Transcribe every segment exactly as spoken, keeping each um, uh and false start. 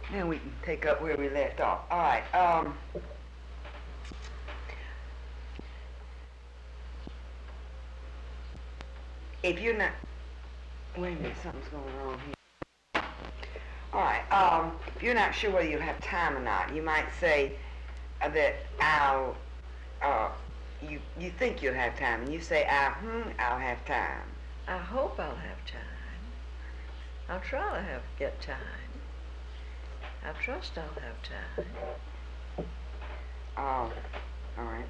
Then we can take up where we left off. All right. Um, if you're not, wait a minute, something's going wrong here. All right. Um, if you're not sure whether you'll have time or not, you might say uh, that I'll. Uh, you you think you'll have time, and you say I hmm I'll have time. I hope I'll have time. I'll try to have get time. I trust I'll have time. Oh, all right.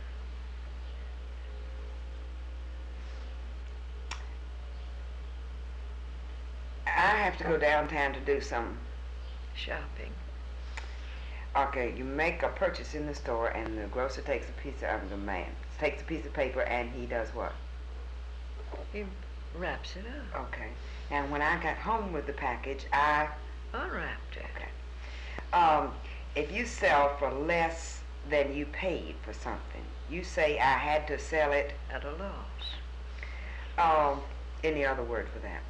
I have to go downtown to do some Shopping. Okay, you make a purchase in the store, and the grocer takes a piece of the man takes a piece of paper, and he does what? He wraps it up. Okay. And when I got home with the package, I unwrapped it. Okay. Um, if you sell for less than you paid for something, you say I had to sell it at a loss. Um, any other word for that?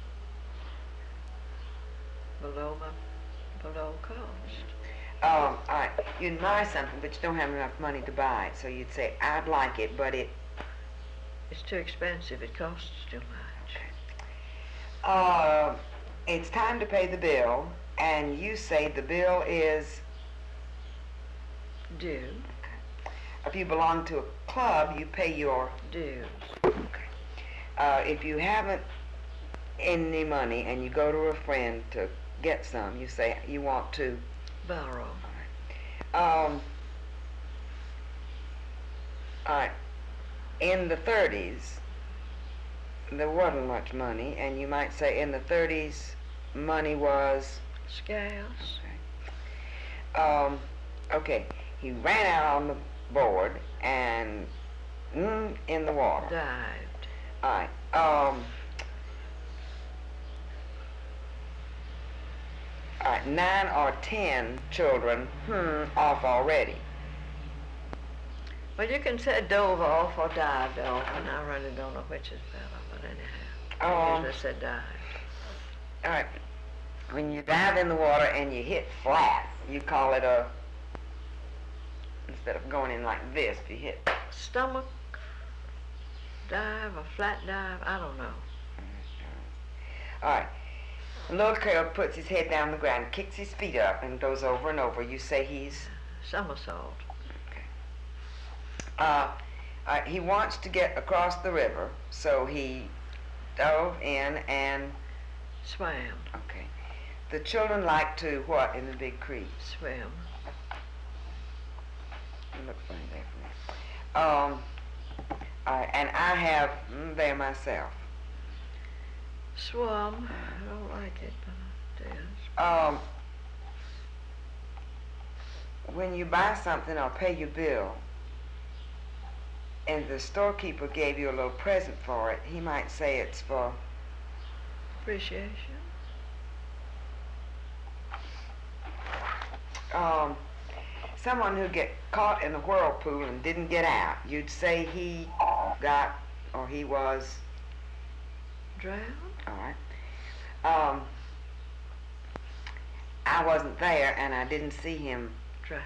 Below my, below cost. Um, all right. You'd buy something, but you don't have enough money to buy it, so you'd say I'd like it, but it. It's too expensive. It costs too much. Okay. Uh, it's time to pay the bill, and you say the bill is due. Okay. If you belong to a club, you pay your dues. Okay. Uh, if you haven't any money and you go to a friend to get some, you say you want to borrow. All right. Um, all right. In the thirties, there wasn't much money, and you might say in the thirties, money was scarce. Okay. Um, okay. He ran out on the board and mm, in the water. Dived. All right. Um, all right. Nine or ten children hmm, off already. Well, you can say dove off or dived off, and I really don't know which is better, but anyhow. Um, I usually said dived. All right. When you dive in the water and you hit flat, you call it a, instead of going in like this, if you hit stomach dive, a flat dive, I don't know. All right. A little girl puts his head down on the ground, kicks his feet up, and goes over and over. You say he's somersault. Okay. Uh, all right. He wants to get across the river, so he dove in and swam. Okay. The children like to what in the big creek? Swim. You look funny there for me. Um. All right. And I have mm, there myself. Swum. I don't like it, but it is. Um, when you buy something or pay your bill, and the storekeeper gave you a little present for it, he might say it's for appreciation. Um, someone who get caught in a whirlpool and didn't get out, you'd say he got or he was drowned. All right. Um, I wasn't there, and I didn't see him drown.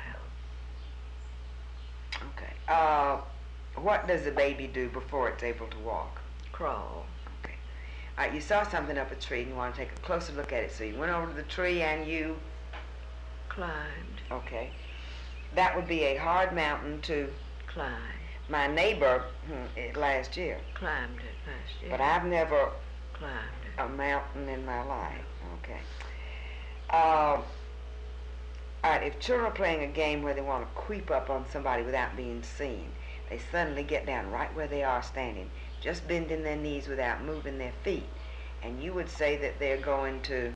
Okay. Uh, what does a baby do before it's able to walk? Crawl. Okay. All right. You saw something up a tree, and you want to take a closer look at it. So you went over to the tree and you climbed. Okay. That would be a hard mountain to climb. My neighbor hmm, last year climbed it last year. But I've never climbed it. A mountain in my life. Okay. Uh, all right. If children are playing a game where they want to creep up on somebody without being seen, they suddenly get down right where they are standing, just bending their knees without moving their feet, and you would say that they're going to